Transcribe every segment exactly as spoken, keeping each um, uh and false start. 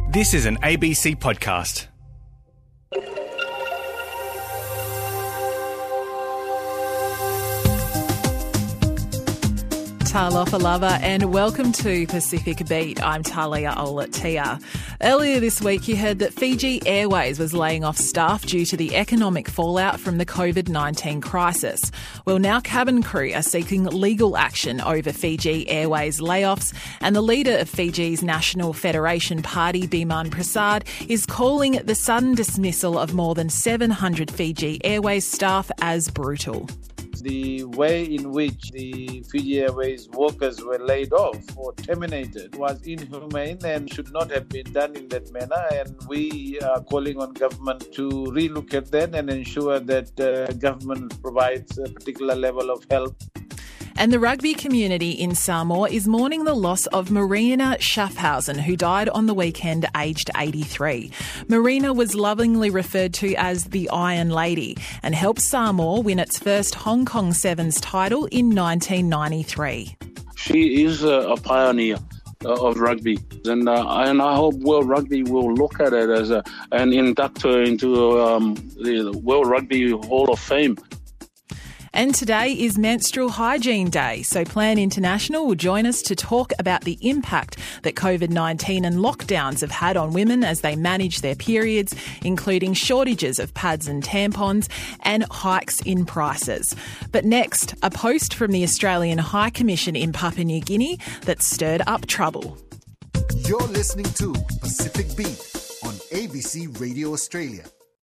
This is an A B C podcast. Talofa lover, and welcome to Pacific Beat. I'm Talia Olatia. Earlier this week, you heard that Fiji Airways was laying off staff due to the economic fallout from the covid nineteen crisis. Well, now cabin crew are seeking legal action over Fiji Airways layoffs, and the leader of Fiji's National Federation Party, Biman Prasad, is calling the sudden dismissal of more than seven hundred Fiji Airways staff as brutal. The way in which the Fiji Airways workers were laid off or terminated was inhumane and should not have been done in that manner. And we are calling on government to relook at that and ensure that uh, government provides a particular level of help. And the rugby community in Samoa is mourning the loss of Marina Schaffhausen, who died on the weekend aged eighty-three. Marina was lovingly referred to as the Iron Lady and helped Samoa win its first Hong Kong Sevens title in nineteen ninety-three. She is a, a pioneer of rugby, and uh, and I hope World Rugby will look at it as a, and induct her into um, the World Rugby Hall of Fame. And today is Menstrual Hygiene Day, so Plan International will join us to talk about the impact that covid nineteen and lockdowns have had on women as they manage their periods, including shortages of pads and tampons and hikes in prices. But next, a post from the Australian High Commission in Papua New Guinea that stirred up trouble. You're listening to Pacific Beat on A B C Radio Australia.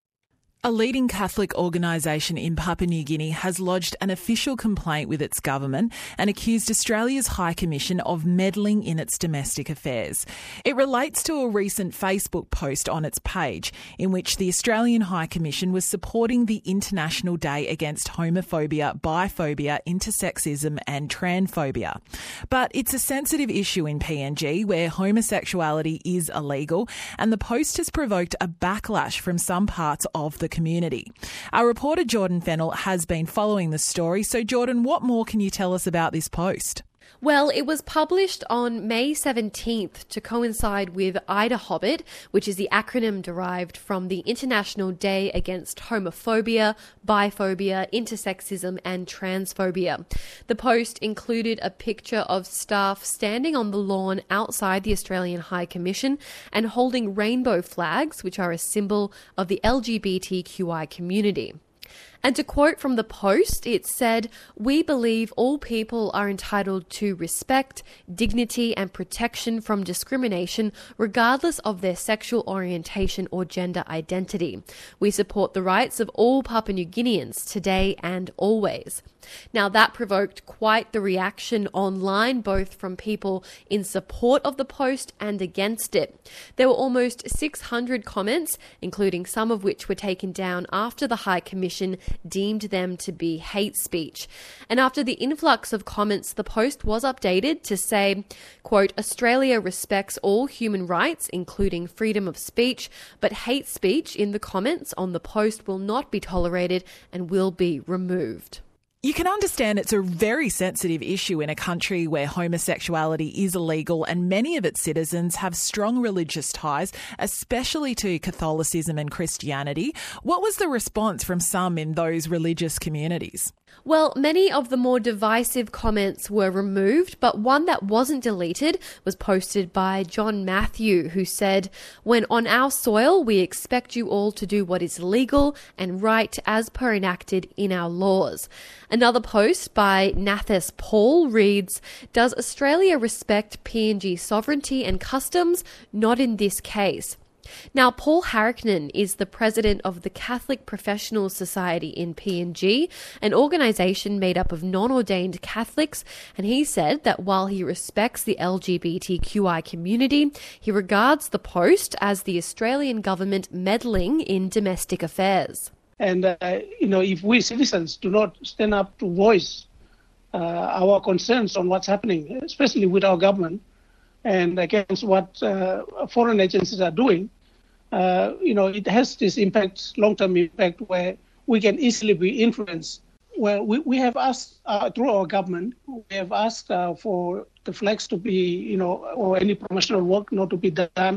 A leading Catholic organisation in Papua New Guinea has lodged an official complaint with its government and accused Australia's High Commission of meddling in its domestic affairs. It relates to a recent Facebook post on its page in which the Australian High Commission was supporting the International Day Against Homophobia, Biphobia, Intersexism and Transphobia. But it's a sensitive issue in P N G where homosexuality is illegal, and the post has provoked a backlash from some parts of the community. Our reporter Jordan Fennell has been following the story. So Jordan, what more can you tell us about this post? Well, it was published on May seventeenth to coincide with Ida Hobbit, which is the acronym derived from the International Day Against Homophobia, Biphobia, Intersexism and Transphobia. The post included a picture of staff standing on the lawn outside the Australian High Commission and holding rainbow flags, which are a symbol of the L G B T Q I community. And to quote from the post, it said, "We believe all people are entitled to respect, dignity and protection from discrimination regardless of their sexual orientation or gender identity. We support the rights of all Papua New Guineans today and always." Now, that provoked quite the reaction online, both from people in support of the post and against it. There were almost six hundred comments, including some of which were taken down after the High Commission deemed them to be hate speech. And after the influx of comments, the post was updated to say, quote, "Australia respects all human rights, including freedom of speech, but hate speech in the comments on the post will not be tolerated and will be removed." You can understand it's a very sensitive issue in a country where homosexuality is illegal and many of its citizens have strong religious ties, especially to Catholicism and Christianity. What was the response from some in those religious communities? Well, many of the more divisive comments were removed, but one that wasn't deleted was posted by John Matthew, who said, "When on our soil, we expect you all to do what is legal and right as per enacted in our laws." Another post by Nathas Paul reads, "Does Australia respect P N G sovereignty and customs? Not in this case." Now, Paul Harricknen is the president of the Catholic Professional Society in P N G, an organisation made up of non-ordained Catholics, and he said that while he respects the L G B T Q I community, he regards the post as the Australian government meddling in domestic affairs. And, uh, you know, if we citizens do not stand up to voice uh, our concerns on what's happening, especially with our government, and against what uh, foreign agencies are doing, uh, you know, it has this impact, long-term impact, where we can easily be influenced. Well, we, we have asked, uh, through our government, we have asked uh, for the flags to be, you know, or any promotional work not to be done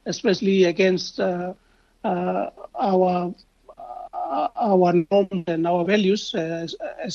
especially against uh, uh, our uh, our norms and our values, uh,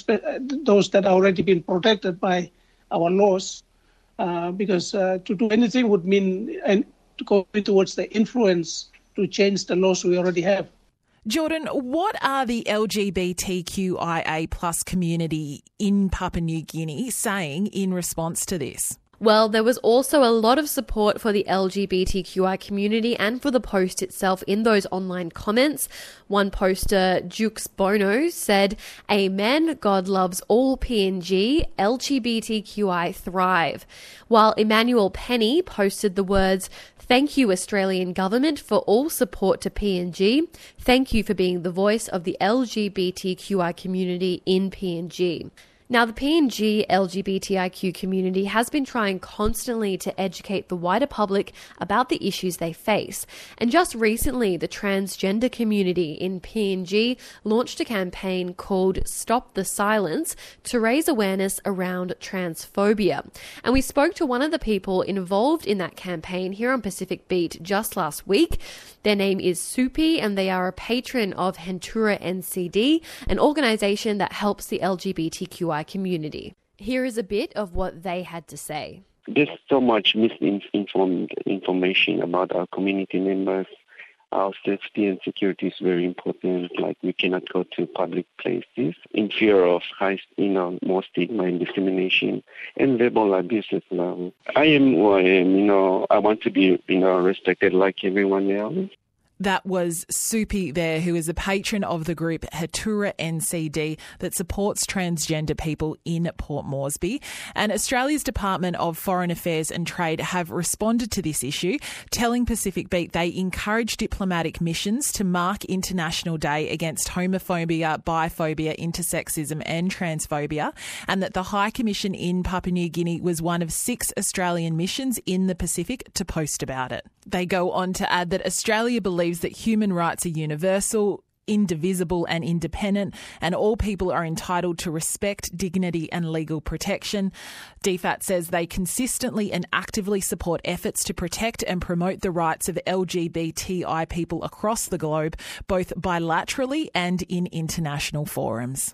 those that are already been protected by our laws. Uh, because uh, to do anything would mean and to go towards the influence to change the laws we already have. Jordan, what are the L G B T Q I A plus community in Papua New Guinea saying in response to this? Well, there was also a lot of support for the L G B T Q I community and for the post itself in those online comments. One poster, Jukes Bono, said, "Amen, God loves all P N G, L G B T Q I thrive." While Emmanuel Penny posted the words, "Thank you, Australian government, for all support to P N G. Thank you for being the voice of the L G B T Q I community in P N G." Now, the P N G L G B T I Q community has been trying constantly to educate the wider public about the issues they face. And just recently, the transgender community in P N G launched a campaign called Stop the Silence to raise awareness around transphobia. And we spoke to one of the people involved in that campaign here on Pacific Beat just last week. Their name is Supi, and they are a patron of Hentura N C D, an organisation that helps the L G B T Q I community. Here is a bit of what they had to say. There's so much misinformed information about our community members. Our safety and security is very important. Like, we cannot go to public places in fear of high, you know, more stigma and discrimination and verbal abuse as well. I am who I am, you know. I want to be, you know, respected like everyone else. That was Supi there, who is a patron of the group Hentura N C D that supports transgender people in Port Moresby. And Australia's Department of Foreign Affairs and Trade have responded to this issue, telling Pacific Beat they encourage diplomatic missions to mark International Day against homophobia, biphobia, intersexism and transphobia, and that the High Commission in Papua New Guinea was one of six Australian missions in the Pacific to post about it. They go on to add that Australia believes that human rights are universal, indivisible and independent, and all people are entitled to respect, dignity and legal protection. D F A T says they consistently and actively support efforts to protect and promote the rights of L G B T I people across the globe, both bilaterally and in international forums.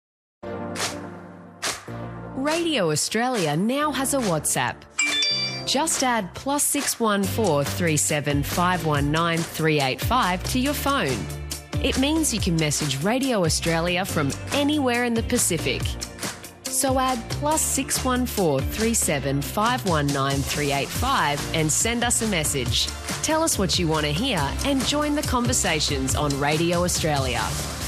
Radio Australia now has a WhatsApp. Just add plus six one four three seven five one nine three eight five to your phone. It means you can message Radio Australia from anywhere in the Pacific. So add plus six one four three seven five one nine three eight five and send us a message. Tell us what you want to hear and join the conversations on Radio Australia.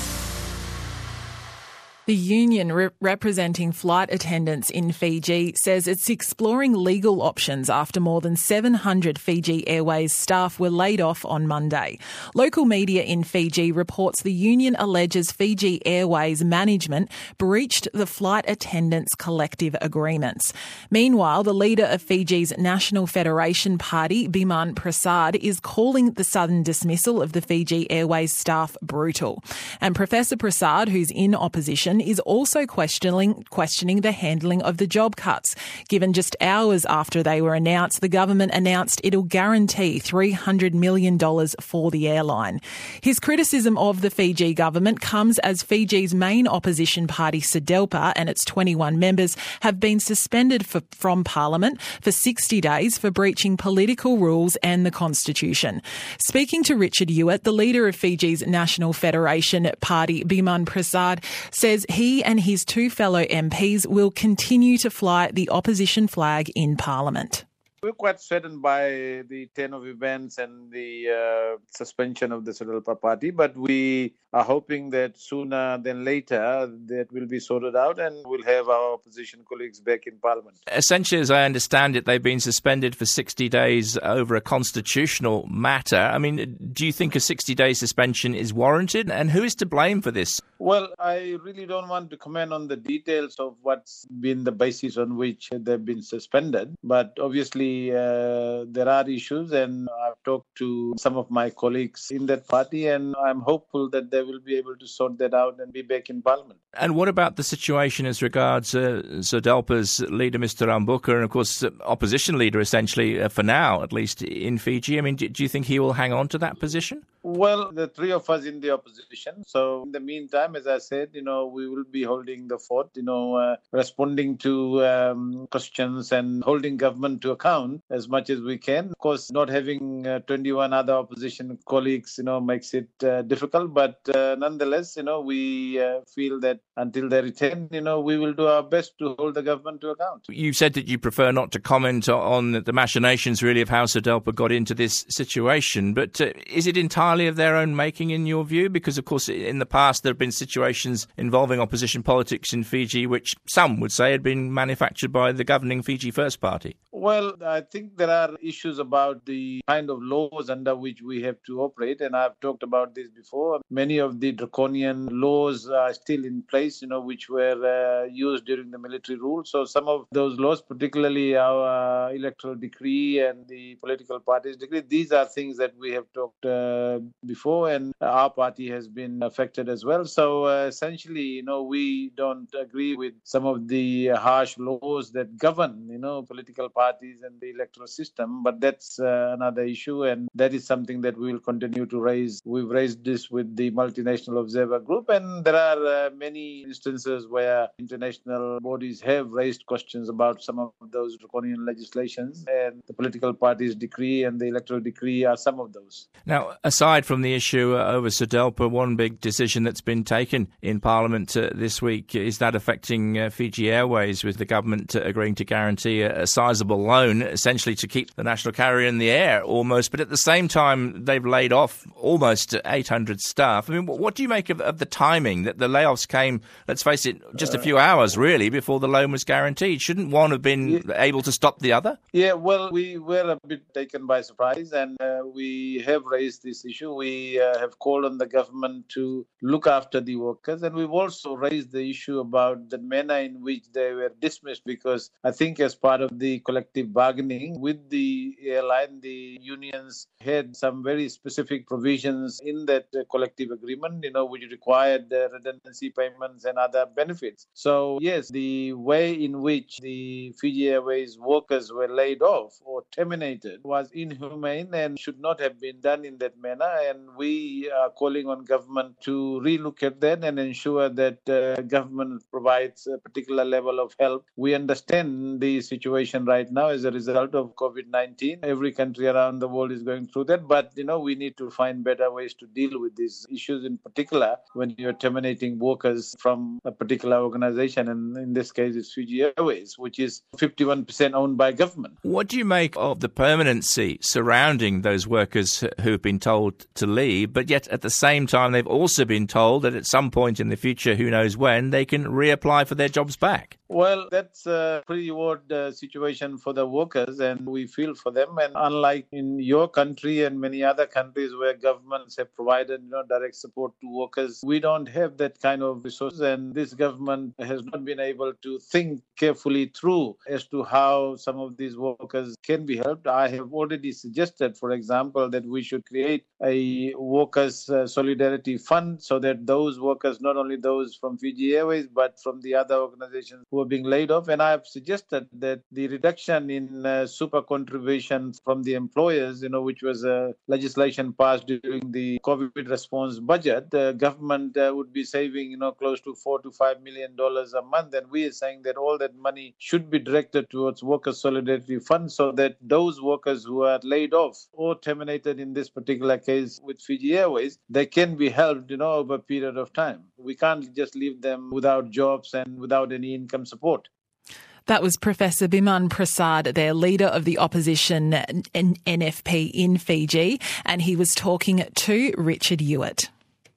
The union re- representing flight attendants in Fiji says it's exploring legal options after more than seven hundred Fiji Airways staff were laid off on Monday. Local media in Fiji reports the union alleges Fiji Airways management breached the flight attendants' collective agreements. Meanwhile, the leader of Fiji's National Federation Party, Biman Prasad, is calling the sudden dismissal of the Fiji Airways staff brutal. And Professor Prasad, who's in opposition, is also questioning questioning the handling of the job cuts. Given just hours after they were announced, the government announced it'll guarantee three hundred million dollars for the airline. His criticism of the Fiji government comes as Fiji's main opposition party, SEDELPA, and its twenty-one members have been suspended for, from Parliament for sixty days for breaching political rules and the Constitution. Speaking to Richard Hewitt, the leader of Fiji's National Federation Party, Biman Prasad, says he and his two fellow M Ps will continue to fly the opposition flag in Parliament. We're quite saddened by the turn of events and the uh, suspension of the SEDELPA party, but we are hoping that sooner than later that will be sorted out and we'll have our opposition colleagues back in Parliament. Essentially, as I understand it, they've been suspended for sixty days over a constitutional matter. I mean, do you think a sixty-day suspension is warranted? And who is to blame for this? Well, I really don't want to comment on the details of what's been the basis on which they've been suspended, but obviously uh, there are issues, and I've talked to some of my colleagues in that party, and I'm hopeful that they will be able to sort that out and be back in Parliament. And what about the situation as regards uh, SODELPA's leader, Mister Rambuka, and of course uh, opposition leader essentially uh, for now, at least in Fiji? I mean, do, do you think he will hang on to that position? Well, the three of us in the opposition. So in the meantime, as I said, you know, we will be holding the fort, you know, uh, responding to um, questions and holding government to account as much as we can. Of course, not having uh, twenty-one other opposition colleagues, you know, makes it uh, difficult. But uh, nonetheless, you know, we uh, feel that until they return, you know, we will do our best to hold the government to account. You said that you prefer not to comment on the machinations, really, of how SODELPA got into this situation. But uh, is it entirely of their own making, in your view? Because, of course, in the past there have been situations involving opposition politics in Fiji which some would say had been manufactured by the governing Fiji First Party. Well, I think there are issues about the kind of laws under which we have to operate, and I've talked about this before. Many of the draconian laws are still in place, you know, which were uh, used during the military rule. So some of those laws, particularly our uh, electoral decree and the political parties decree, these are things that we have talked uh, before, and our party has been affected as well. So uh, essentially, you know, we don't agree with some of the harsh laws that govern, you know, political parties and the electoral system, but that's uh, another issue, and that is something that we will continue to raise. We've raised this with the Multinational Observer Group, and there are uh, many instances where international bodies have raised questions about some of those draconian legislations, and the political parties decree and the electoral decree are some of those. Now, aside from the issue uh, over SODELPA, one big decision that's been taken in Parliament uh, this week is that affecting uh, Fiji Airways, with the government uh, agreeing to guarantee a, a sizable loan, essentially to keep the national carrier in the air almost. But at the same time, they've laid off almost eight hundred staff. I mean, what do you make of, of the timing that the layoffs came, let's face it, just a few hours really before the loan was guaranteed? Shouldn't one have been yeah. able to stop the other? Yeah, well, we were a bit taken by surprise, and uh, we have raised this issue. We uh, have called on the government to look after the workers, and we've also raised the issue about the manner in which they were dismissed, because I think as part of the collective bargaining with the airline, the unions had some very specific provisions in that uh, collective agreement, you know, which required uh, redundancy payments and other benefits. So yes, the way in which the Fiji Airways workers were laid off or terminated was inhumane and should not have been done in that manner. And we are calling on government to relook at that and ensure that uh, government provides a particular level of help. We understand the situation right now as a result of COVID nineteen. Every country around the world is going through that. But, you know, we need to find better ways to deal with these issues, in particular when you're terminating workers from a particular organization. And in this case, it's Fiji Airways, which is fifty-one percent owned by government. What do you make of the permanency surrounding those workers who've been told to leave, but yet at the same time they've also been told that at some point in the future, who knows when, they can reapply for their jobs back? Well, that's a pretty odd uh, situation for the workers, and we feel for them. And unlike in your country and many other countries where governments have provided, you know, direct support to workers, we don't have that kind of resources, and this government has not been able to think carefully through as to how some of these workers can be helped. I have already suggested, for example, that we should create a workers' uh, solidarity fund so that those workers, not only those from Fiji Airways, but from the other organizations who are being laid off. And I have suggested that the reduction in uh, super contributions from the employers, you know, which was a legislation passed during the COVID response budget, the government uh, would be saving, you know, close to four to five million dollars a month. And we are saying that all that money should be directed towards Workers' Solidarity Fund so that those workers who are laid off or terminated in this particular case with Fiji Airways, they can be helped, you know, over a period of time. We can't just leave them without jobs and without any income support. That was Professor Biman Prasad, their leader of the opposition N F P in Fiji, and he was talking to Richard Hewitt.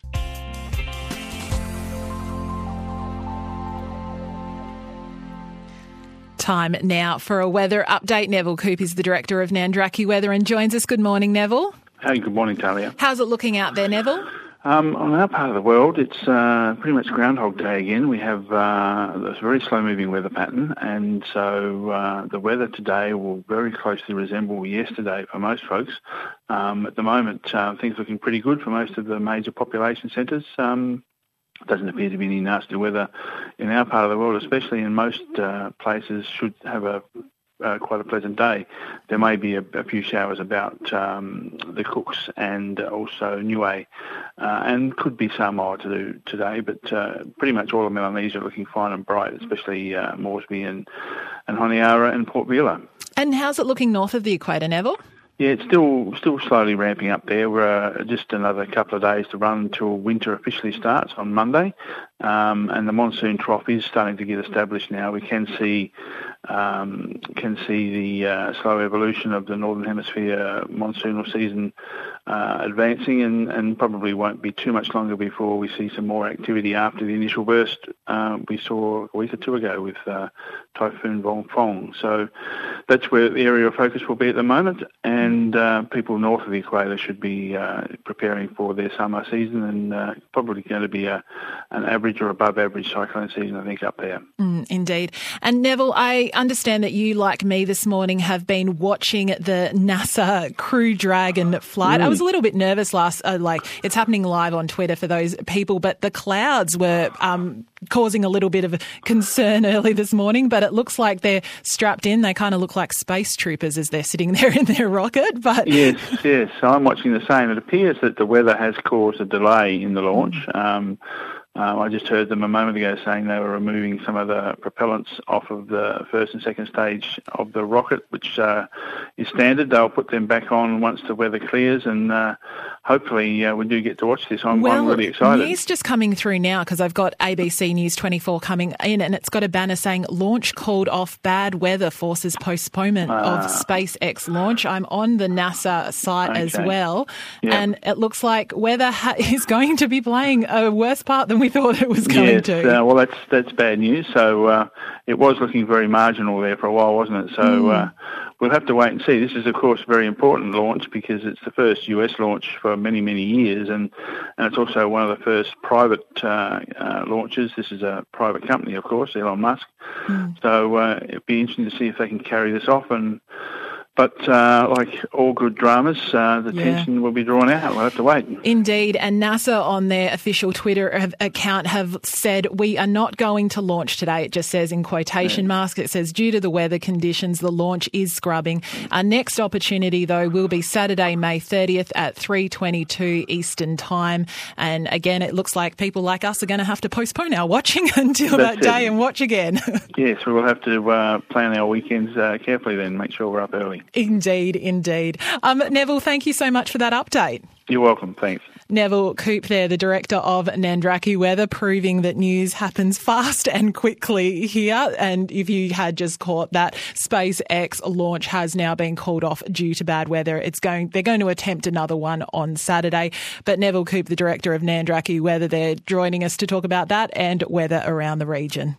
Time now for a weather update. Neville Coop is the director of Nandraki Weather and joins us. Good morning, Neville. Hey, good morning, Talia. How's it looking out there, Neville? Um, on our part of the world, it's uh, pretty much Groundhog Day again. We have uh, a very slow-moving weather pattern, and so uh, the weather today will very closely resemble yesterday for most folks. Um, at the moment, uh, things are looking pretty good for most of the major population centres. Um, doesn't appear to be any nasty weather in our part of the world, especially in most uh, places should have a Uh, quite a pleasant day. There may be a, a few showers about um, the Cooks and also Niue, uh, and could be Samoa to do today, but uh, pretty much all of Melanesia looking fine and bright, especially uh, Moresby and, and Honiara and Port Vila. And how's it looking north of the equator, Neville? Yeah, it's still still slowly ramping up there. We're uh, just another couple of days to run until winter officially starts on Monday, um, and the monsoon trough is starting to get established now. We can see um, can see the uh, slow evolution of the Northern Hemisphere monsoonal season uh, advancing, and, and probably won't be too much longer before we see some more activity after the initial burst uh, we saw a week or two ago with uh, Typhoon Vongfong. So that's where the area of focus will be at the moment, and And uh, people north of the equator should be uh, preparing for their summer season, and uh, probably going to be a, an average or above average cyclone season, I think, up there. Mm, indeed. And Neville, I understand that you, like me this morning, have been watching the NASA Crew Dragon flight. Mm. I was a little bit nervous last, uh, like it's happening live on Twitter for those people, but the clouds were um, causing a little bit of concern early this morning, but it looks like they're strapped in. They kind of look like space troopers as they're sitting there in their rocket. But yes, yes, I'm watching the same. It appears that the weather has caused a delay in the launch. Um, um, I just heard them a moment ago saying they were removing some of the propellants off of the first and second stage of the rocket, which uh, is standard. They'll put them back on once the weather clears, and uh, hopefully uh, we do get to watch this. I'm, well, I'm really excited. News just coming through now, because I've got A B C News twenty-four coming in, and it's got a banner saying launch called off, bad weather forces postponement uh, of SpaceX launch. I'm on the NASA site okay. as well, yep. and it looks like weather ha- is going to be playing a worse part than we thought it was going yes, to. Uh, well, that's that's bad news. So uh, it was looking very marginal there for a while, wasn't it? So mm. uh, we'll have to wait and see. This is, of course, a very important launch because it's the first U S launch for many, many years, and, and it's also one of the first private uh, uh, launches. This is a private company, of course, Elon Musk. Mm. So uh, it'd be interesting to see if they can carry this off. And But uh, like all good dramas, uh, the yeah. tension will be drawn out. We'll have to wait. Indeed. And NASA on their official Twitter account have said, we are not going to launch today. It just says in quotation yeah. marks, it says, due to the weather conditions, the launch is scrubbing. Our next opportunity, though, will be Saturday, May thirtieth at three twenty-two Eastern Time. And again, it looks like people like us are going to have to postpone our watching until That's that day it. and watch again. Yes, we will have to uh, plan our weekends uh, carefully then, make sure we're up early. Indeed, indeed. Um, Neville, thank you so much for that update. You're welcome. Thanks. Neville Coop there, the director of Nandraki Weather, proving that news happens fast and quickly here. And if you had just caught that, SpaceX launch has now been called off due to bad weather. It's going, they're going to attempt another one on Saturday. But Neville Coop, the director of Nandraki Weather, they're joining us to talk about that and weather around the region.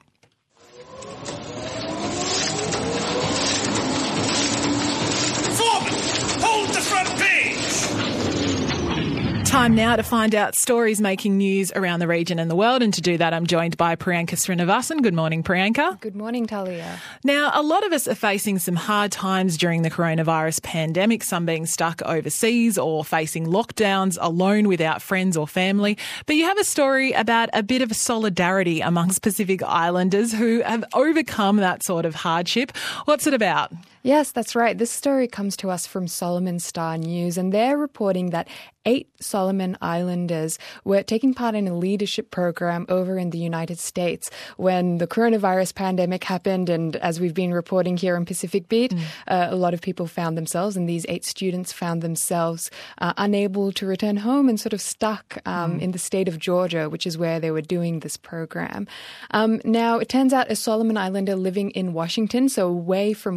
Time now to find out stories making news around the region and the world. And to do that, I'm joined by Priyanka Srinivasan. Good morning, Priyanka. Good morning, Talia. Now, a lot of us are facing some hard times during the coronavirus pandemic, some being stuck overseas or facing lockdowns alone without friends or family. But you have a story about a bit of solidarity amongst Pacific Islanders who have overcome that sort of hardship. What's it about? Yes, that's right. This story comes to us from Solomon Star News, and they're reporting that eight Solomon Islanders were taking part in a leadership program over in the United States when the coronavirus pandemic happened. And as we've been reporting here on Pacific Beat, mm. uh, a lot of people found themselves, and these eight students found themselves uh, unable to return home and sort of stuck um, mm. in the state of Georgia, which is where they were doing this program. Um, now, it turns out a Solomon Islander living in Washington, so away from where these students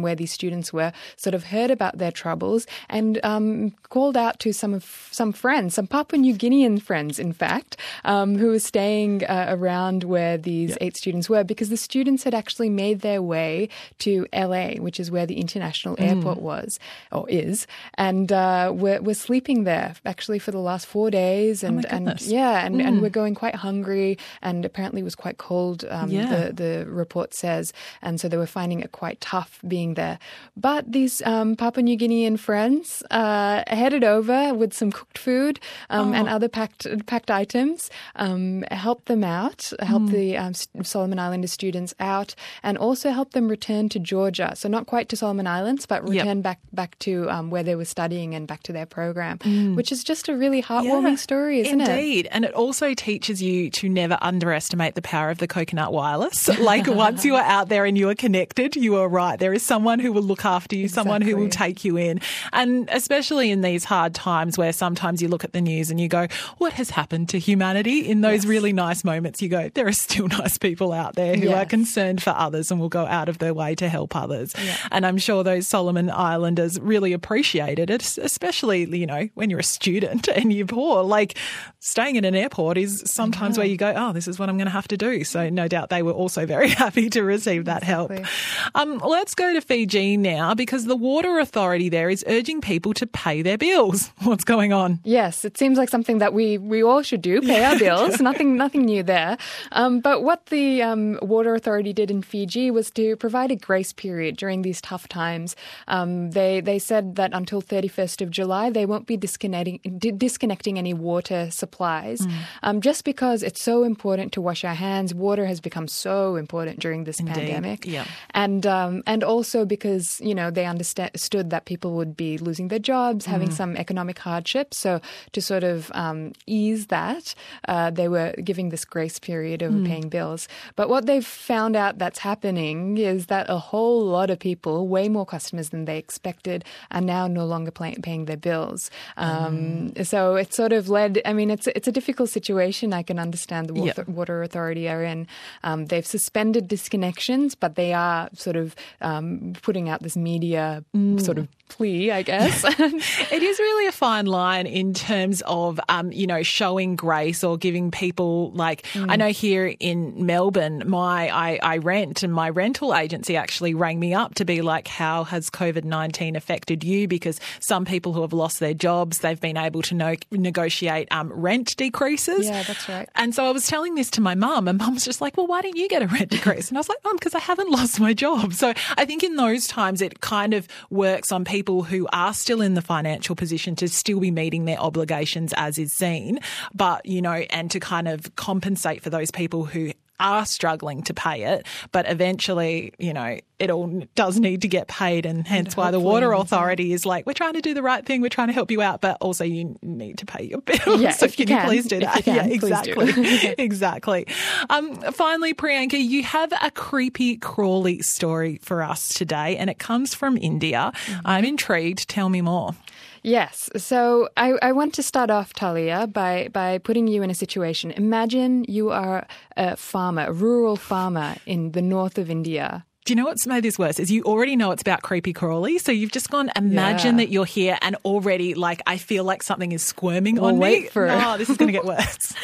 students were, sort of heard about their troubles and um, called out to some of some friends, some Papua New Guinean friends, in fact, um, who were staying uh, around where these yep. eight students were, because the students had actually made their way to L A, which is where the international mm. airport was or is, and uh, we're, we're sleeping there actually for the last four days, and, oh and yeah, and, mm. and we're going quite hungry, and apparently it was quite cold. Um, yeah. the, the report says, and so they were finding it quite tough being there. But these um, Papua New Guinean friends uh, headed over with some cooked food um, oh. and other packed packed items, um, helped them out, helped mm. the um, Solomon Islander students out, and also helped them return to Georgia. So not quite to Solomon Islands, but return yep. back back to um, where they were studying and back to their program, mm. which is just a really heartwarming yeah, story, isn't indeed. it? Indeed. And it also teaches you to never underestimate the power of the coconut wireless. Like once you are out there and you are connected, you are right. There is someone who will look after you, exactly. someone who will take you in. And especially in these hard times where sometimes you look at the news and you go, what has happened to humanity? In those yes. really nice moments, you go, there are still nice people out there who yes. are concerned for others and will go out of their way to help others. Yeah. And I'm sure those Solomon Islanders really appreciated it, especially, you know, when you're a student and you're poor. Like staying in an airport is sometimes where you go, oh, this is what I'm going to have to do. So no doubt they were also very happy to receive that exactly. help. Um, let's go to Fiji now, because the water authority there is urging people to pay their bills. What's going on? Yes, it seems like something that we, we all should do, pay our bills. nothing nothing new there. Um, but what the um, water authority did in Fiji was to provide a grace period during these tough times. Um, they they said that until thirty-first of July, they won't be disconnecting, di- disconnecting any water supplies, mm. um, just because it's so important to wash our hands. Water has become so important during this Indeed. pandemic. Yeah. And um, and also because, you know, they understood that people would be losing their jobs, having mm. some economic hardship. So to sort of um, ease that, uh, they were giving this grace period over mm. paying bills. But what they've found out that's happening is that a whole lot of people, way more customers than they expected, are now no longer pay- paying their bills. Um, mm. So it's sort of led, I mean, it's, it's a difficult situation. I can understand the water, yeah. water authority are in. Um, they've suspended disconnections, but they are sort of um, putting out this media mm. sort of plea, I guess. It is really a fine line in terms of, um, you know, showing grace or giving people, like, mm. I know here in Melbourne, my I, I rent, and my rental agency actually rang me up to be like, how has COVID nineteen affected you? Because some people who have lost their jobs, they've been able to no- negotiate um, rent decreases. Yeah, that's right. And so I was telling this to my mum, and mum's just like, well, why don't you get a rent decrease? And I was like, mum, because I haven't lost my job. So I think in those times it kind of works on people who are still in the financial position to still be meeting their obligations as is seen, but, you know, and to kind of compensate for those people who are struggling to pay it, but eventually, you know, it all does need to get paid, and hence why the Water Authority is like, we're trying to do the right thing, we're trying to help you out, but also you need to pay your bills. Yeah, so if can you, you can, please do that? If you can, yeah, exactly. do. exactly. Um, finally, Priyanka, you have a creepy crawly story for us today, and it comes from India. Mm-hmm. I'm intrigued. Tell me more. Yes. So I, I want to start off, Talia, by, by putting you in a situation. Imagine you are a farmer, a rural farmer in the north of India. Do you know what's made this worse? Is you already know it's about creepy crawly, so you've just gone, imagine yeah. that you're here and already, like, I feel like something is squirming well, on wait me. For oh, this is going to get worse.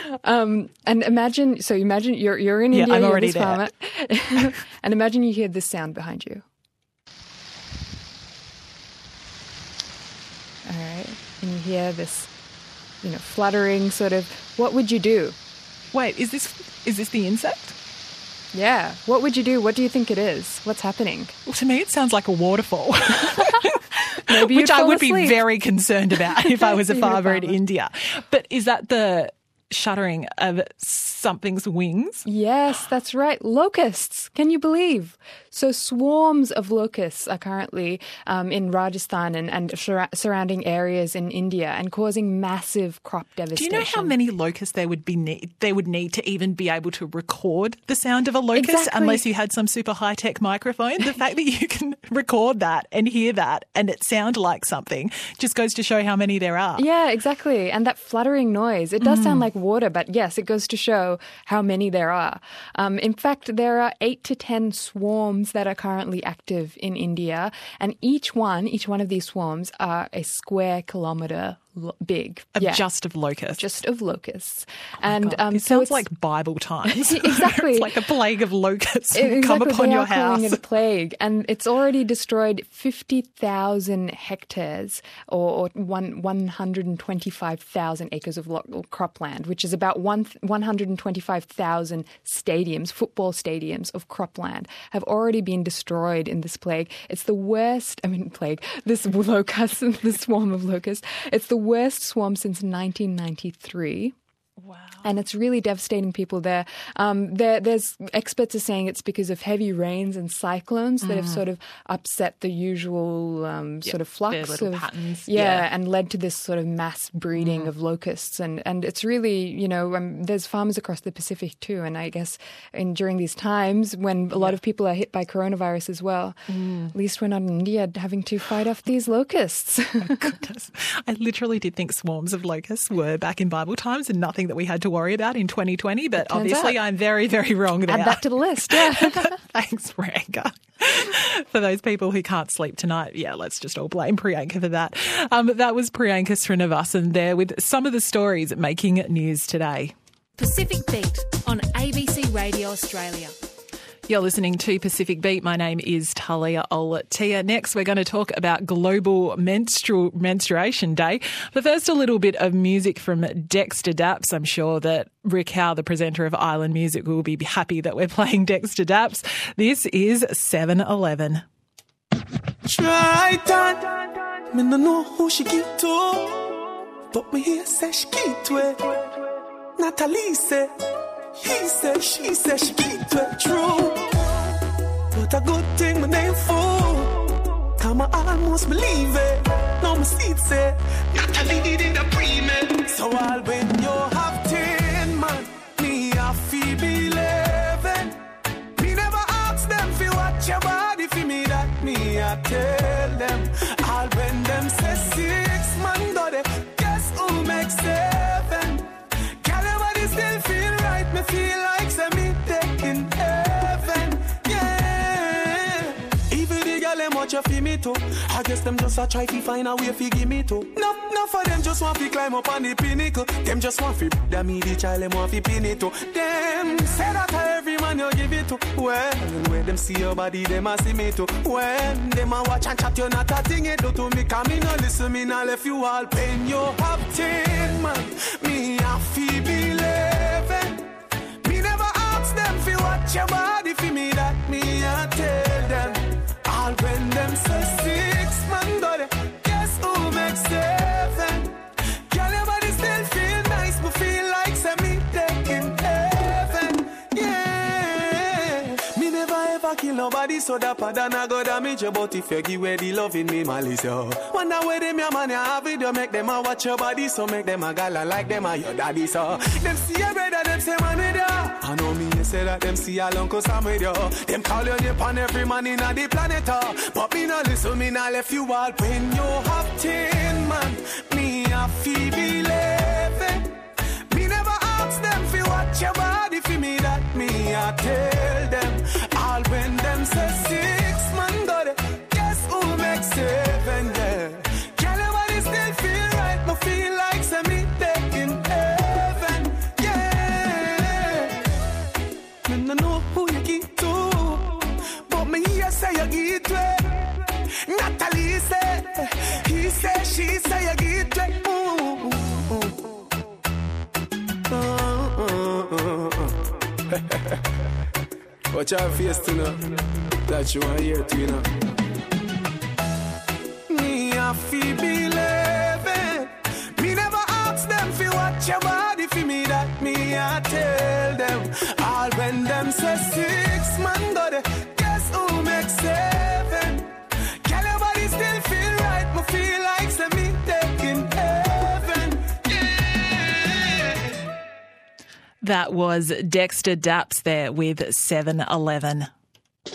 um, and imagine, so imagine you're you're in yeah, India, I'm you're already this there. farmer, and imagine you hear this sound behind you. All right, and you hear this, you know, fluttering sort of. What would you do? Wait, is this is this the insect? Yeah. What would you do? What do you think it is? What's happening? Well, to me, it sounds like a waterfall. Maybe which I would asleep. be very concerned about if I was a farmer, farmer in India. But is that the shuddering of something's wings? Yes, that's right. Locusts. Can you believe? So swarms of locusts are currently um, in Rajasthan and, and sur- surrounding areas in India and causing massive crop devastation. Do you know how many locusts they would be need, they would need to even be able to record the sound of a locust exactly. unless you had some super high-tech microphone? The fact that you can record that and hear that and it sound like something just goes to show how many there are. Yeah, exactly. And that fluttering noise, it does mm. sound like like water, but yes, it goes to show how many there are. Um, in fact, there are eight to ten swarms that are currently active in India, and each one, each one of these swarms are a square kilometre big. Of yeah. Just of locusts. Just of locusts. Oh and um, it so sounds it's like Bible times. Exactly. It's like a plague of locusts exactly. come upon they your are house. Calling it a plague, and it's already destroyed fifty thousand hectares, or, or one one hundred and twenty-five thousand acres of lo- cropland, which is about one one hundred and twenty-five thousand stadiums, football stadiums of cropland, have already been destroyed in this plague. It's the worst. I mean, plague. This locust, this swarm of locusts. It's the worst swarm since nineteen ninety-three. Wow. And it's really devastating people there. Um, there. There's experts are saying it's because of heavy rains and cyclones mm. that have sort of upset the usual um, yep. sort of flux little of patterns. Yeah, yeah, and led to this sort of mass breeding mm. of locusts. And, and it's really, you know, um, there's farmers across the Pacific too. And I guess in, during these times when a lot yeah. of people are hit by coronavirus as well, mm. at least we're not in India having to fight off these locusts. Oh, goodness. I literally did think swarms of locusts were back in Bible times and nothing that we had to worry about in twenty twenty, but obviously out. I'm very, very wrong there. Add that to the list, yeah. Thanks, Priyanka. For those people who can't sleep tonight, yeah, let's just all blame Priyanka for that. Um, that was Priyanka Srinivasan there with some of the stories making news today. Pacific Beat on A B C Radio Australia. You're listening to Pacific Beat. My name is Talia Olatia. Next, we're going to talk about Global Menstrual Menstruation Day. But first, a little bit of music from Dexter Daps. I'm sure that Rick Howe, the presenter of Island Music, will be happy that we're playing Dexter Daps. This is seven eleven. Try that. Me no know who she get to, but me hear say she get to it. Natalie say. He said, she said, she keep it true. But a good thing my name full. Come I almost believe it. No, my seat say, Natalie did a pre-med. So I'll when you have ten, man, me a feel eleven. Me never ask them if you watch your body for me that me I tell them. I'll when them say six, man, do they guess who makes seven? Can everybody still feel right? Me feel like say me taking heaven, yeah. Even the girl them watch you feel me too. I guess them just a try to find a way fi give me too. No, no for them just want to climb up on the pinnacle. Them just want to that me the child them want to pin it too. Them say that every man you give it to. When when them see your body, them a see me too. When them a watch and chat, you not a thing it do to me. Come me no listen, me no left you all pain. You have ten man, me a feel eleven. Me never ask them fi watch your body fi me that me a tell them. All when them say six man do they guess who makes seven? Girl your body still feel nice but feel like say me taking heaven, yeah. Me never ever kill nobody so that pardon I go damage your. But if you give away the love in me malice yo. Wonder where them your man you have it, you make them a watch your body. So make them a gala like them a your daddy so. Them see your brother, them say man with you. I know me you say that them see your uncle Sam with you. Them call your name on every man in the planet uh. But me no listen, me no left you all. When you have ten man, me a feel eleven. Me never ask them fi watch your body fi me that me I tell them. All when them say six man got it, guess who makes seven, yeah. Girl, your body still feel right, but feel like say me taking heaven, yeah. Me no know who you get to, but me here say you get to. Natalie say, he say, she say you get to. Ooh, ooh, ooh. Watch our face to know that you are here to you know. Me a feel eleven. Me never ask them fi watch your body fi me that me I tell them. All when them say six man go there, guess who makes seven? Girl your body still feel right, but feel like say me taking heaven, yeah. That was Dexter Daps there with seven eleven.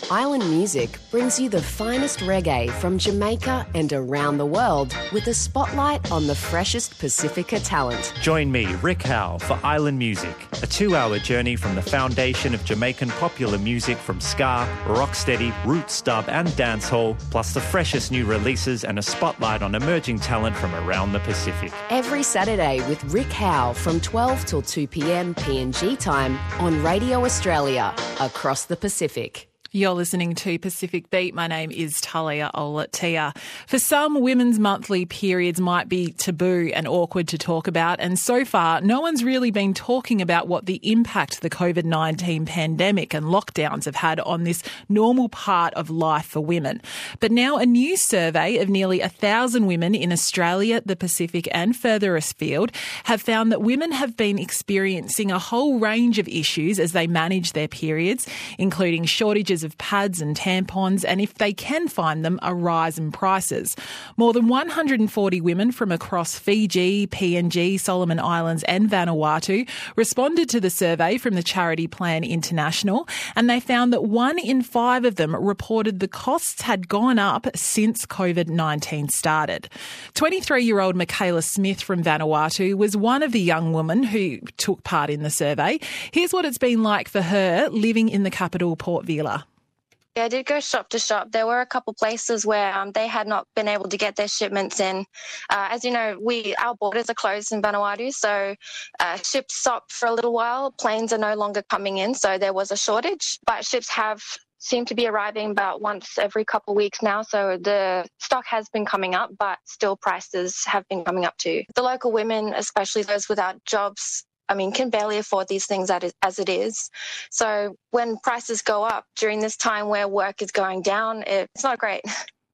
Island Music brings you the finest reggae from Jamaica and around the world with a spotlight on the freshest Pacifica talent. Join me, Rick Howe, for Island Music, a two-hour journey from the foundation of Jamaican popular music from ska, rocksteady, roots, dub and dancehall, plus the freshest new releases and a spotlight on emerging talent from around the Pacific. Every Saturday with Rick Howe from twelve till two p.m. P N G time on Radio Australia, across the Pacific. You're listening to Pacific Beat. My name is Talia Olatia. For some, women's monthly periods might be taboo and awkward to talk about, and so far, no one's really been talking about what the impact the COVID nineteen pandemic and lockdowns have had on this normal part of life for women. But now a new survey of nearly a thousand women in Australia, the Pacific and further afield have found that women have been experiencing a whole range of issues as they manage their periods, including shortages of pads and tampons, and if they can find them, a rise in prices. More than one hundred forty women from across Fiji, P N G, Solomon Islands and Vanuatu responded to the survey from the charity Plan International, and they found that one in five of them reported the costs had gone up since COVID nineteen started. twenty-three-year-old Michaela Smith from Vanuatu was one of the young women who took part in the survey. Here's what it's been like for her living in the capital, Port Vila. Yeah, I did go shop to shop. There were a couple places where um, they had not been able to get their shipments in. Uh, as you know, we our borders are closed in Vanuatu, so uh, ships stopped for a little while. Planes are no longer coming in, so there was a shortage. But ships have seemed to be arriving about once every couple of weeks now, so the stock has been coming up, but still prices have been coming up too. The local women, especially those without jobs, I mean, can barely afford these things as it is. So when prices go up during this time where work is going down, it's not great.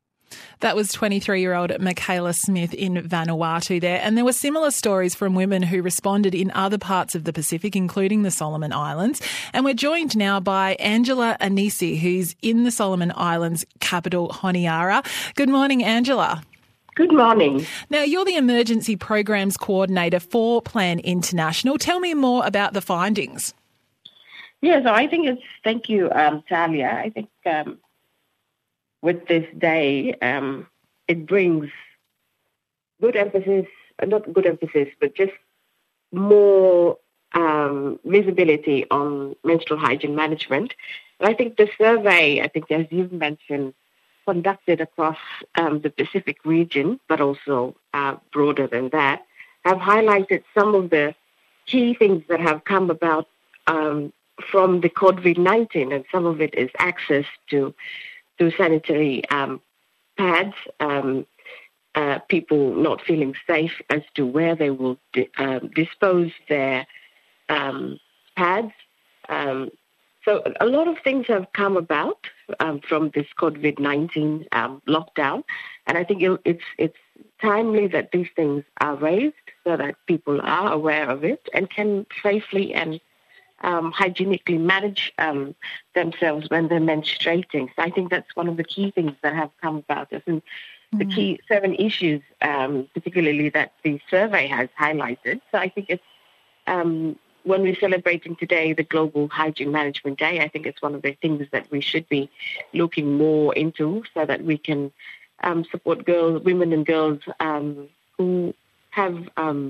That was twenty-three-year-old Michaela Smith in Vanuatu there. And there were similar stories from women who responded in other parts of the Pacific, including the Solomon Islands. And we're joined now by Angela Anisi, who's in the Solomon Islands capital, Honiara. Good morning, Angela. Good morning. Now, you're the Emergency Programs Coordinator for Plan International. Tell me more about the findings. Yeah, so I think it's, thank you, um, Talia. I think um, with this day, um, it brings good emphasis, uh, not good emphasis, but just more um, visibility on menstrual hygiene management. And I think the survey, I think as you've mentioned, conducted across um, the Pacific region, but also uh, broader than that, have highlighted some of the key things that have come about um, from the COVID nineteen, and some of it is access to to sanitary um, pads, um, uh, people not feeling safe as to where they will di- um, dispose their um, pads. Um, so a lot of things have come about Um, from this COVID nineteen um, lockdown. And I think it, it's it's timely that these things are raised so that people are aware of it and can safely and um, hygienically manage um, themselves when they're menstruating. So I think that's one of the key things that have come about. I think mm-hmm. the key seven issues, um, particularly that the survey has highlighted. So I think it's um, when we're celebrating today the Global Hygiene Management Day, I think it's one of the things that we should be looking more into so that we can um, support girls, women and girls um, who have um,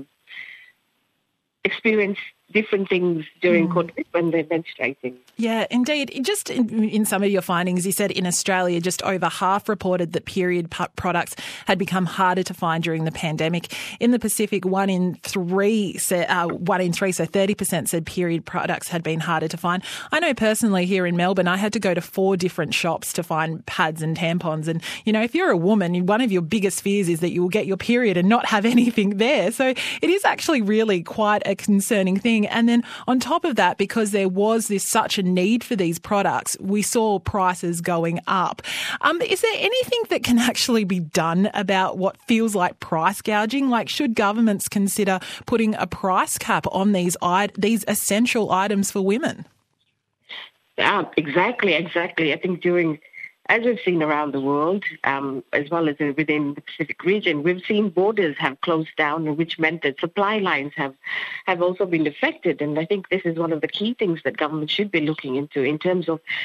experienced different things during mm. COVID when they're menstruating. Yeah, indeed. Just in, in some of your findings, you said in Australia, just over half reported that period p- products had become harder to find during the pandemic. In the Pacific, one in three, uh, one in three, so thirty percent said period products had been harder to find. I know personally here in Melbourne, I had to go to four different shops to find pads and tampons. And, you know, if you're a woman, one of your biggest fears is that you will get your period and not have anything there. So it is actually really quite a concerning thing. And then on top of that, because there was this such a need for these products, we saw prices going up. Um, is there anything that can actually be done about what feels like price gouging? Like, should governments consider putting a price cap on these these essential items for women? Yeah, exactly, exactly. I think during, as we've seen around the world, um, as well as within the Pacific region, we've seen borders have closed down, which meant that supply lines have, have also been affected. And I think this is one of the key things that government should be looking into in terms of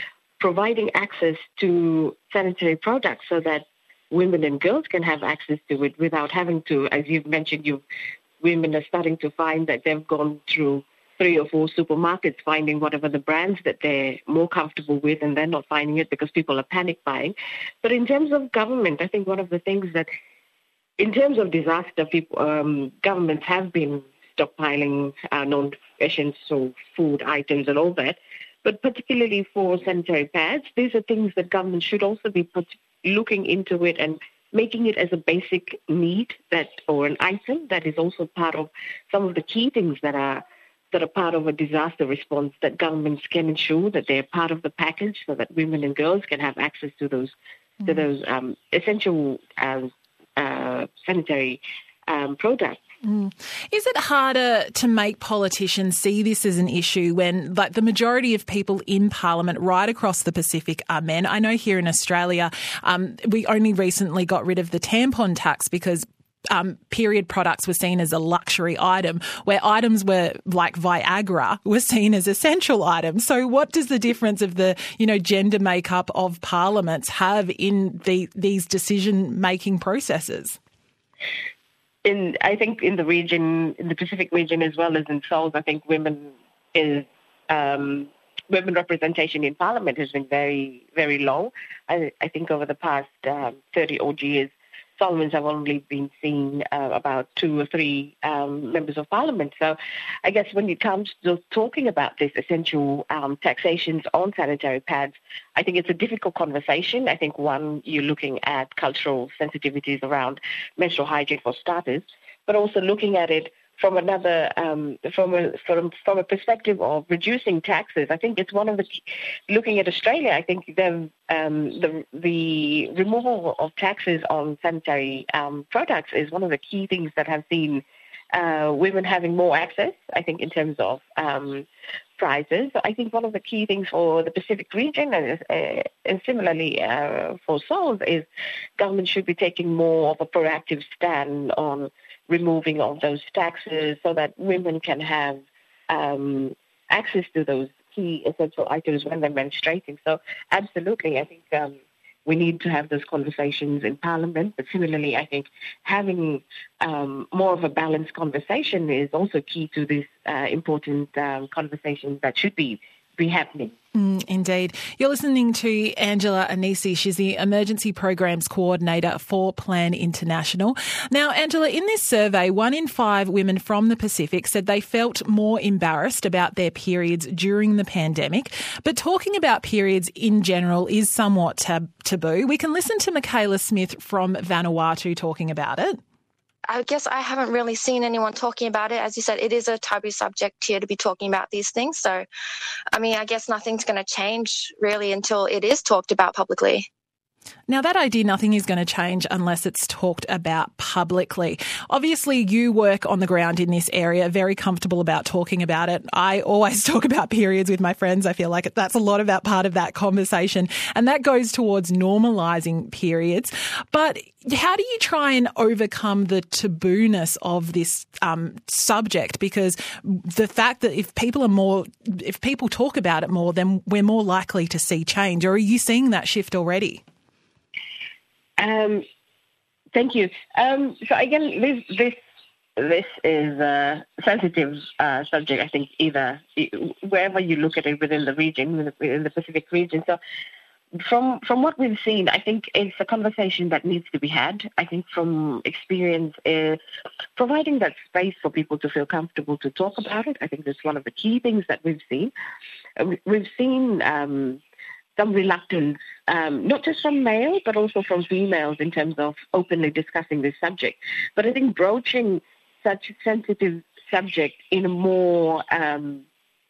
providing access to sanitary products so that women and girls can have access to it without having to, as you've mentioned, you women are starting to find that they've gone through three or four supermarkets finding whatever the brands that they're more comfortable with, and they're not finding it because people are panic buying. But in terms of government, I think one of the things that, in terms of disaster, people, um, governments have been stockpiling uh, non-essential food items and all that. But particularly for sanitary pads, these are things that government should also be put, looking into it and making it as a basic need that, or an item that is also part of some of the key things that are that are part of a disaster response, that governments can ensure that they're part of the package so that women and girls can have access to those mm. to those um, essential um, uh, sanitary um, products. Mm. Is it harder to make politicians see this as an issue when, like, the majority of people in Parliament right across the Pacific are men? I know here in Australia, um, we only recently got rid of the tampon tax because Um, period products were seen as a luxury item, where items were like Viagra were seen as essential items. So what does the difference of the, you know, gender makeup of parliaments have in the, these decision-making processes? In, I think in the region, in the Pacific region as well as in Souls, I think women is um, women representation in Parliament has been very, very low. I, I think over the past um, thirty odd years, Solomons have only been seeing uh, about two or three um, members of Parliament. So I guess when it comes to talking about this essential um, taxations on sanitary pads, I think it's a difficult conversation. I think, one, you're looking at cultural sensitivities around menstrual hygiene for starters, but also looking at it from another, um, from a from, from a perspective of reducing taxes. I think it's one of the, looking at Australia, I think the um, the the removal of taxes on sanitary um, products is one of the key things that have seen uh, women having more access, I think, in terms of um, prices. I think one of the key things for the Pacific region, and, uh, and similarly uh, for Souls, is government should be taking more of a proactive stand on removing of those taxes so that women can have um, access to those key essential items when they're menstruating. So absolutely, I think um, we need to have those conversations in Parliament, but similarly, I think having um, more of a balanced conversation is also key to this uh, important um, conversation that should be be happening. Mm, indeed. You're listening to Angela Anisi. She's the Emergency Programs Coordinator for Plan International. Now, Angela, in this survey, one in five women from the Pacific said they felt more embarrassed about their periods during the pandemic. But talking about periods in general is somewhat tab- taboo. We can listen to Michaela Smith from Vanuatu talking about it. I guess I haven't really seen anyone talking about it. As you said, it is a taboo subject here to be talking about these things. So, I mean, I guess nothing's going to change really until it is talked about publicly. Now, that idea, nothing is going to change unless it's talked about publicly. Obviously, you work on the ground in this area, very comfortable about talking about it. I always talk about periods with my friends. I feel like that's a lot about part of that conversation, and that goes towards normalising periods. But how do you try and overcome the taboo-ness of this um, subject? Because the fact that if people are more, if people talk about it more, then we're more likely to see change. Or are you seeing that shift already? Um, thank you. Um, so again, this this this is a sensitive uh, subject. I think either wherever you look at it within the region, within the Pacific region. So from from what we've seen, I think it's a conversation that needs to be had. I think from experience, uh, providing that space for people to feel comfortable to talk about it, I think that's one of the key things that we've seen. Uh, we've seen. Um, some reluctance, um, not just from male, but also from females in terms of openly discussing this subject. But I think broaching such a sensitive subject in a more, um,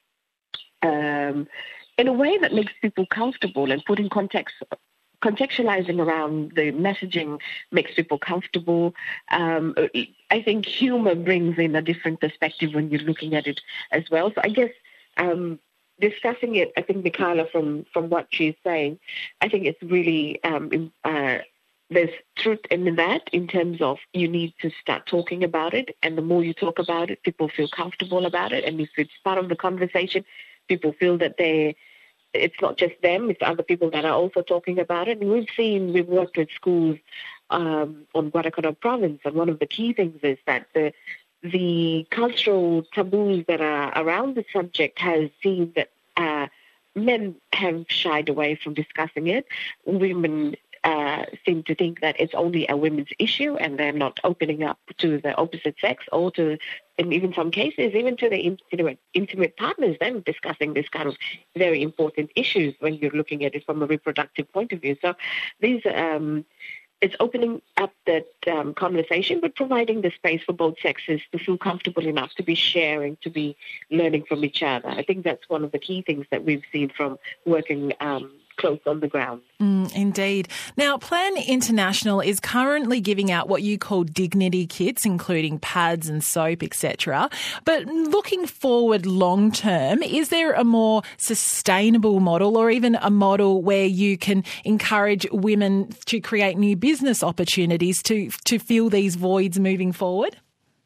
um, in a way that makes people comfortable and putting context, contextualizing around the messaging makes people comfortable. Um, I think humor brings in a different perspective when you're looking at it as well. So I guess, um, discussing it, I think, Michaela, from, from what she's saying, I think it's really, um, uh, there's truth in that in terms of you need to start talking about it. And the more you talk about it, people feel comfortable about it. And if it's part of the conversation, people feel that they it's not just them, it's other people that are also talking about it. And we've seen, we've worked with schools um, on Guadalcanal province, and one of the key things is that the the cultural taboos that are around the subject has seen that uh, men have shied away from discussing it. Women uh, seem to think that it's only a women's issue, and they're not opening up to the opposite sex or to, in even some cases, even to the intimate, intimate partners, them discussing this kind of very important issues when you're looking at it from a reproductive point of view. So these um, it's opening up that um, conversation, but providing the space for both sexes to feel comfortable enough to be sharing, to be learning from each other. I think that's one of the key things that we've seen from working um, close on the ground. Mm, indeed. Now, Plan International is currently giving out what you call dignity kits, including pads and soap, et cetera. But looking forward long term, is there a more sustainable model, or even a model where you can encourage women to create new business opportunities to to fill these voids moving forward?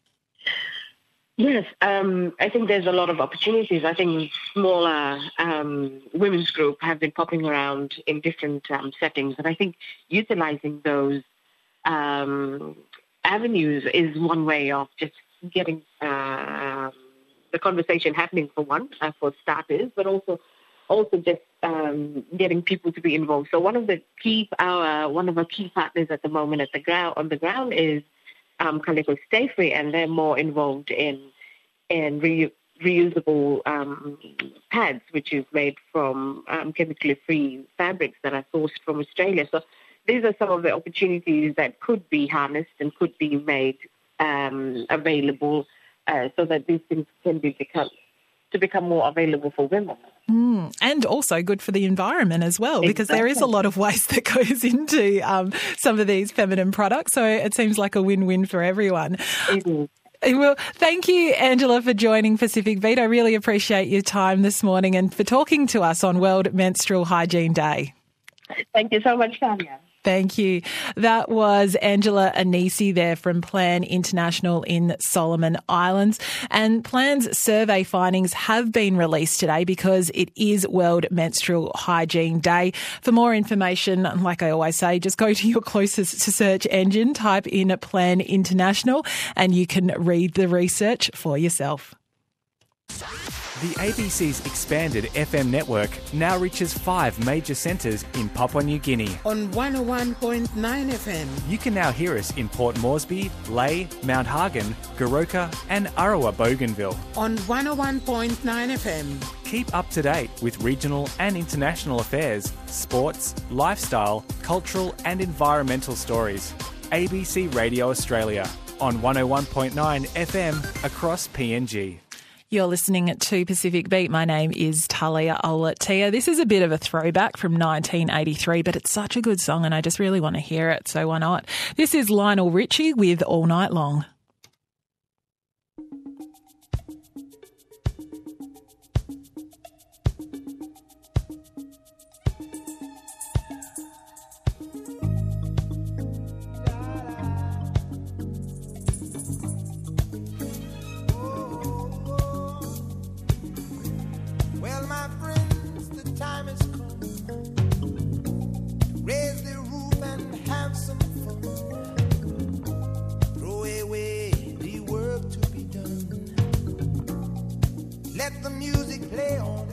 Yes, um, I think there's a lot of opportunities. I think smaller um, women's group have been popping around in different um, settings, and I think utilizing those um, avenues is one way of just getting uh, the conversation happening for one, uh, for starters, but also also just um, getting people to be involved. So one of the key, our one of our key partners at the moment at the ground on the ground is Um, Calico Stay Free, and they're more involved in in re- reusable um, pads, which is made from um, chemically free fabrics that are sourced from Australia. So these are some of the opportunities that could be harnessed and could be made um, available, uh, so that these things can be become to become more available for women. Mm, and also good for the environment as well, because exactly. There is a lot of waste that goes into um, some of these feminine products. So it seems like a win-win for everyone. Mm-hmm. Well, thank you, Angela, for joining Pacific Beat. I really appreciate your time this morning and for talking to us on World Menstrual Hygiene Day. Thank you so much, Tanya. Thank you. That was Angela Anisi there from Plan International in Solomon Islands. And Plan's survey findings have been released today because it is World Menstrual Hygiene Day. For more information, like I always say, just go to your closest search engine, type in Plan International, and you can read the research for yourself. The A B C's expanded F M network now reaches five major centres in Papua New Guinea. On one oh one point nine F M. You can now hear us in Port Moresby, Lae, Mount Hagen, Goroka and Arawa Bougainville. On one oh one point nine F M. Keep up to date with regional and international affairs, sports, lifestyle, cultural and environmental stories. A B C Radio Australia on one oh one point nine F M across P N G. You're listening to Pacific Beat. My name is Talia Olatia. This is a bit of a throwback from nineteen eighty-three, but it's such a good song and I just really want to hear it, so why not? This is Lionel Richie with All Night Long. Let the music play on.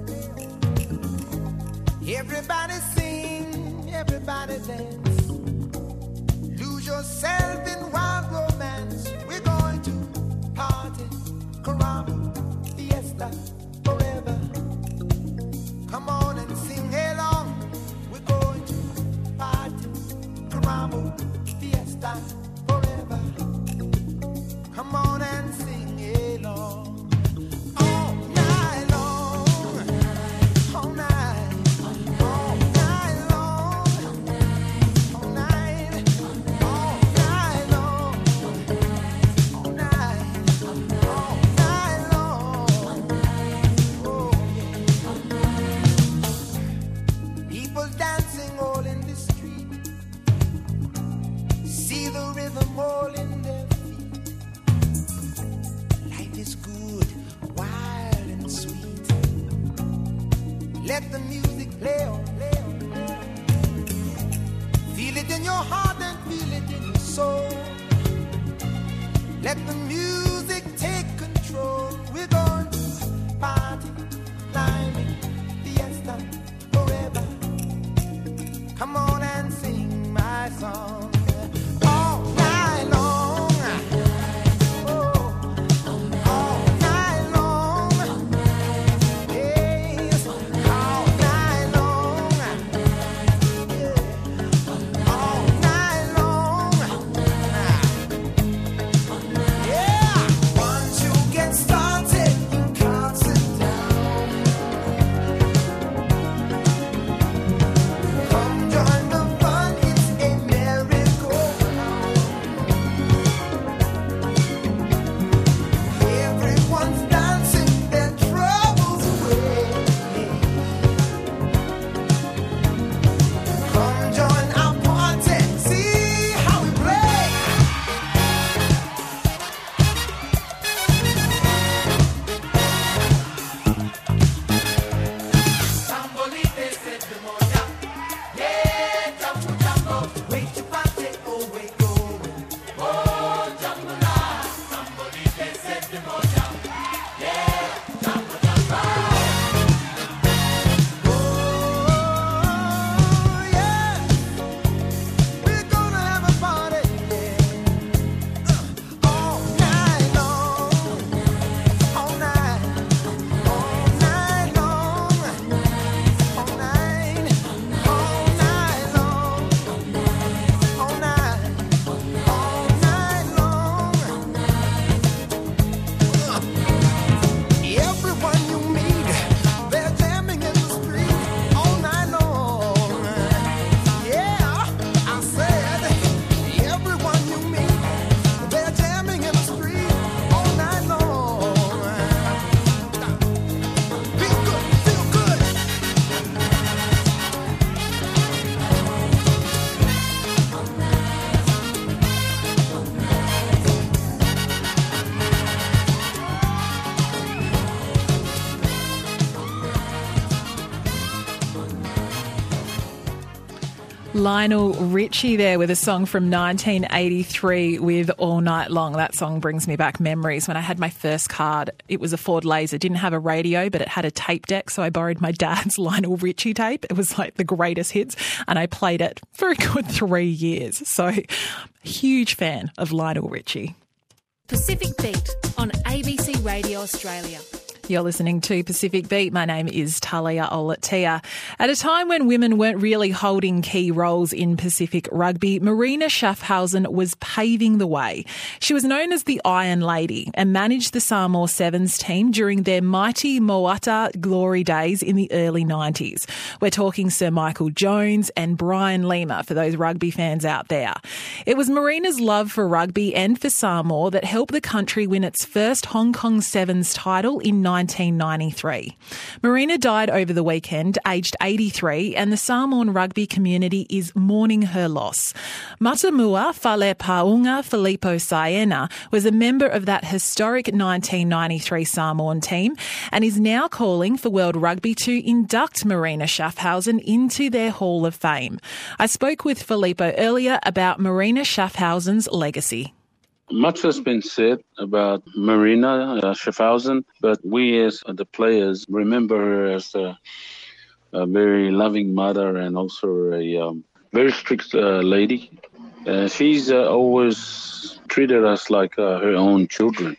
Everybody sing, everybody dance. Lose yourself in wild romance. We're going to party, caramba, fiesta, forever. Come on and sing along. We're going to party, caramba, fiesta, forever. Come on and sing along. All night. Let the music take control. We're going to party, climbing, fiesta, forever. Come on and sing my song. All night long. Lionel Richie there with a song from nineteen eighty-three with All Night Long. That song brings me back memories. When I had my first card, it was a Ford Laser. It didn't have a radio, but it had a tape deck, so I borrowed my dad's Lionel Richie tape. It was like the greatest hits, and I played it for a good three years. So, huge fan of Lionel Richie. Pacific Beat on A B C Radio Australia. You're listening to Pacific Beat. My name is Talia Olatia. At a time when women weren't really holding key roles in Pacific rugby, Marina Schaffhausen was paving the way. She was known as the Iron Lady and managed the Samoa Sevens team during their mighty Moata glory days in the early nineties. We're talking Sir Michael Jones and Brian Lima for those rugby fans out there. It was Marina's love for rugby and for Samoa that helped the country win its first Hong Kong Sevens title in nineteen ninety-three. Marina died over the weekend, aged eighty-three, and the Samoan rugby community is mourning her loss. Matamua Fale Paunga Filippo Siena was a member of that historic nineteen ninety-three Samoan team and is now calling for World Rugby to induct Marina Schaffhausen into their Hall of Fame. I spoke with Filippo earlier about Marina Schaffhausen's legacy. Much has been said about Marina uh, Schaffhausen, but we as uh, the players remember her as a, a very loving mother and also a um, very strict uh, lady. Uh, she's uh, always treated us like uh, her own children,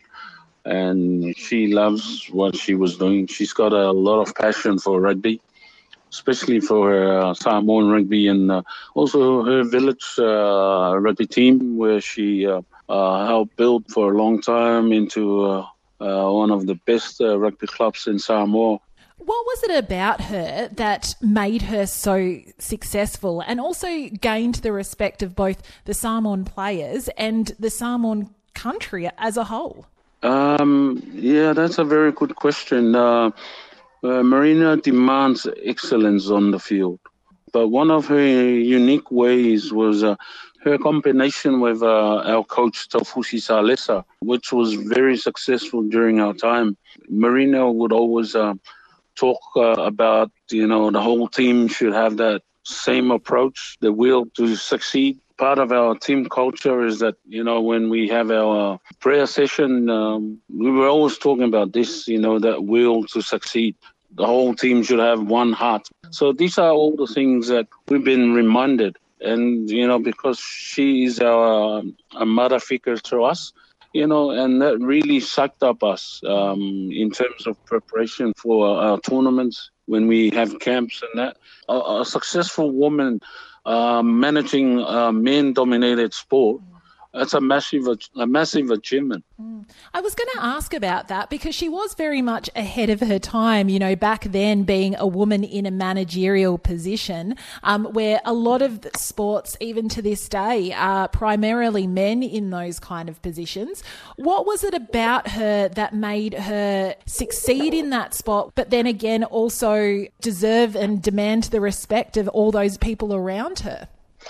and she loves what she was doing. She's got a lot of passion for rugby, especially for her uh, Samoan rugby and uh, also her village uh, rugby team, where she uh, uh, helped build for a long time into uh, uh, one of the best uh, rugby clubs in Samoa. What was it about her that made her so successful and also gained the respect of both the Samoan players and the Samoan country as a whole? Um, yeah, that's a very good question. Uh, uh, Marina demands excellence on the field, but one of her unique ways was uh, her combination with uh, our coach Taufusi Salesa, which was very successful during our time. Marina would always uh, talk uh, about, you know, the whole team should have that same approach, the will to succeed, part of our team culture is that, you know, when we have our prayer session, um, we were always talking about this, you know, that will to succeed. The whole team should have one heart. So these are all the things that we've been reminded. And, you know, because she is our a mother figure to us, you know, and that really sucked up us um, in terms of preparation for our tournaments when we have camps and that. A, a successful woman uh, managing a men-dominated sport, that's a massive, a massive achievement. Mm. I was going to ask about that because she was very much ahead of her time, you know, back then being a woman in a managerial position um, where a lot of sports, even to this day, are primarily men in those kind of positions. What was it about her that made her succeed in that spot, but then again also deserve and demand the respect of all those people around her?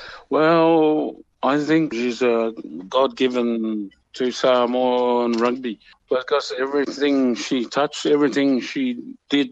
Well, I think she's uh, God-given to Samoan rugby because everything she touched, everything she did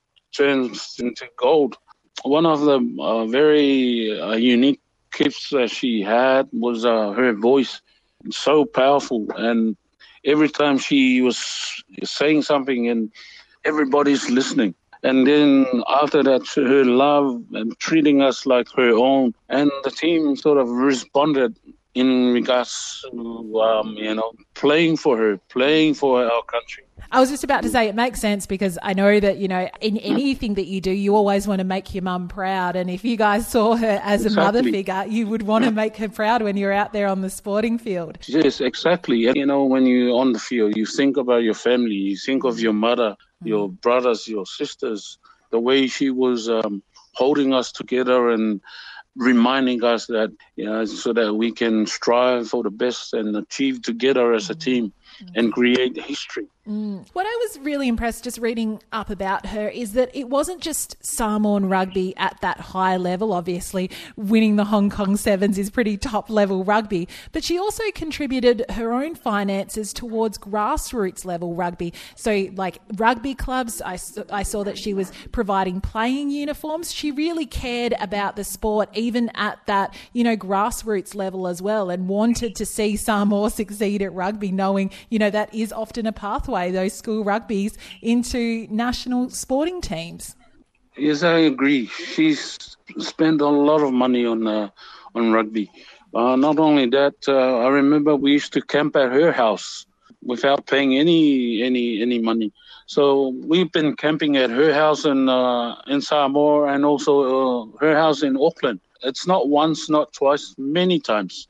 turns into gold. One of the uh, very uh, unique gifts that she had was uh, her voice. It's so powerful, and every time she was saying something and everybody's listening. And then after that, her love and treating us like her own. And the team sort of responded in regards to, um, you know, playing for her, playing for our country. I was just about to say it makes sense because I know that, you know, in anything that you do, you always want to make your mum proud. And if you guys saw her as exactly. a mother figure, you would want to make her proud when you're out there on the sporting field. Yes, exactly. And, you know, when you're on the field, you think about your family, you think of your mother, your brothers, your sisters, the way she was um, holding us together and reminding us that, you know, so that we can strive for the best and achieve together as a team and create history. Mm. What I was really impressed just reading up about her is that it wasn't just Samoan rugby at that high level. Obviously, winning the Hong Kong Sevens is pretty top level rugby, but she also contributed her own finances towards grassroots level rugby. So like rugby clubs, I, I saw that she was providing playing uniforms. She really cared about the sport, even at that, you know, grassroots level as well, and wanted to see Samoa succeed at rugby, knowing, you know, that is often a pathway, those school rugbies into national sporting teams. Yes, I agree. She's spent a lot of money on uh, on rugby. Uh, not only that, uh, I remember we used to camp at her house without paying any any any money. So we've been camping at her house in uh, in Samoa and also uh, her house in Auckland. It's not once, not twice, many times.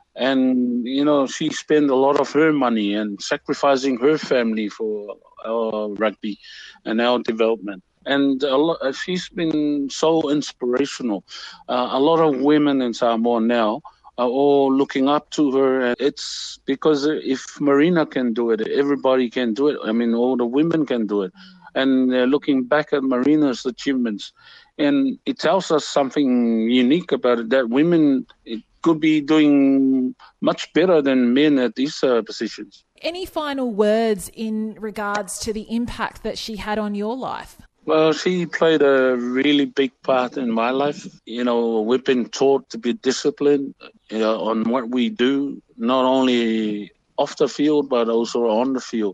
And, you know, she spent a lot of her money and sacrificing her family for our rugby and our development. And a lot, she's been so inspirational. Uh, a lot of women in Samoa now are all looking up to her. And it's because if Marina can do it, everybody can do it. I mean, all the women can do it. And they're looking back at Marina's achievements. And it tells us something unique about it, that women it could be doing much better than men at these uh, positions. Any final words in regards to the impact that she had on your life? Well, she played a really big part in my life. You know, we've been taught to be disciplined, you know, on what we do, not only off the field, but also on the field.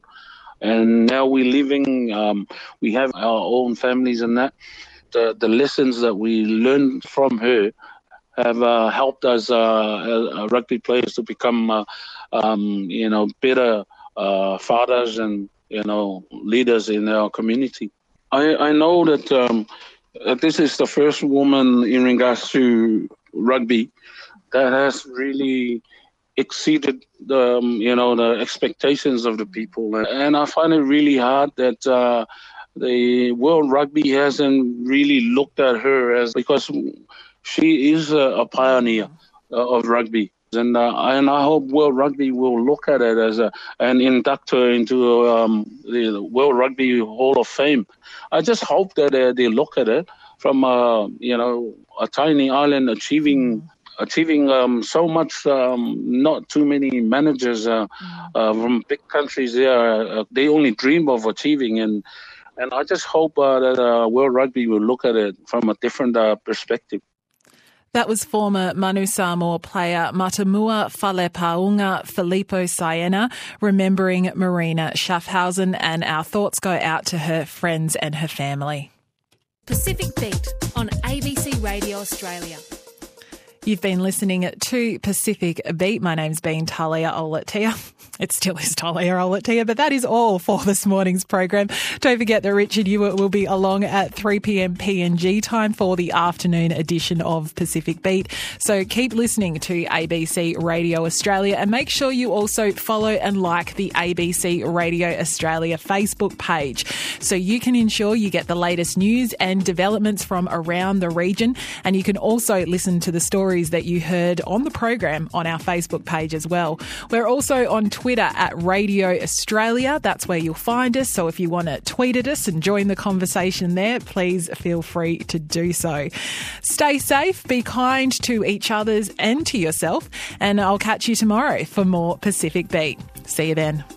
And now we're living, um, we have our own families and that. The, the lessons that we learned from her have uh, helped us uh, as rugby players to become, uh, um, you know, better uh, fathers and, you know, leaders in our community. I, I know that um, this is the first woman in regards to rugby that has really exceeded the, um, you know, the expectations of the people. And I find it really hard that uh, the World Rugby hasn't really looked at her as, because she is a, a pioneer uh, of rugby. And uh, and I hope World Rugby will look at it as a, and induct her into um, the World Rugby Hall of Fame. I just hope that uh, they look at it from, uh, you know, a tiny island achieving achieving um, so much. Um, not too many managers uh, uh, from big countries there. Uh, they only dream of achieving. And and I just hope uh, that uh, World Rugby will look at it from a different uh, perspective. That was former Manu Samoa player Matamua Falepaunga Filippo Siena remembering Marina Schaffhausen, and our thoughts go out to her friends and her family. Pacific Beat on A B C Radio Australia. You've been listening to Pacific Beat. My name's been Talia Olatia. It still is Talia Olatia, but that is all for this morning's program. Don't forget that Richard Ewart will be along at three p.m. P N G time for the afternoon edition of Pacific Beat. So keep listening to A B C Radio Australia, and make sure you also follow and like the A B C Radio Australia Facebook page so you can ensure you get the latest news and developments from around the region. And you can also listen to the stories that you heard on the program on our Facebook page as well. We're also on Twitter at Radio Australia. That's where you'll find us. So if you want to tweet at us and join the conversation there, please feel free to do so. Stay safe, be kind to each other and to yourself, and I'll catch you tomorrow for more Pacific Beat. See you then.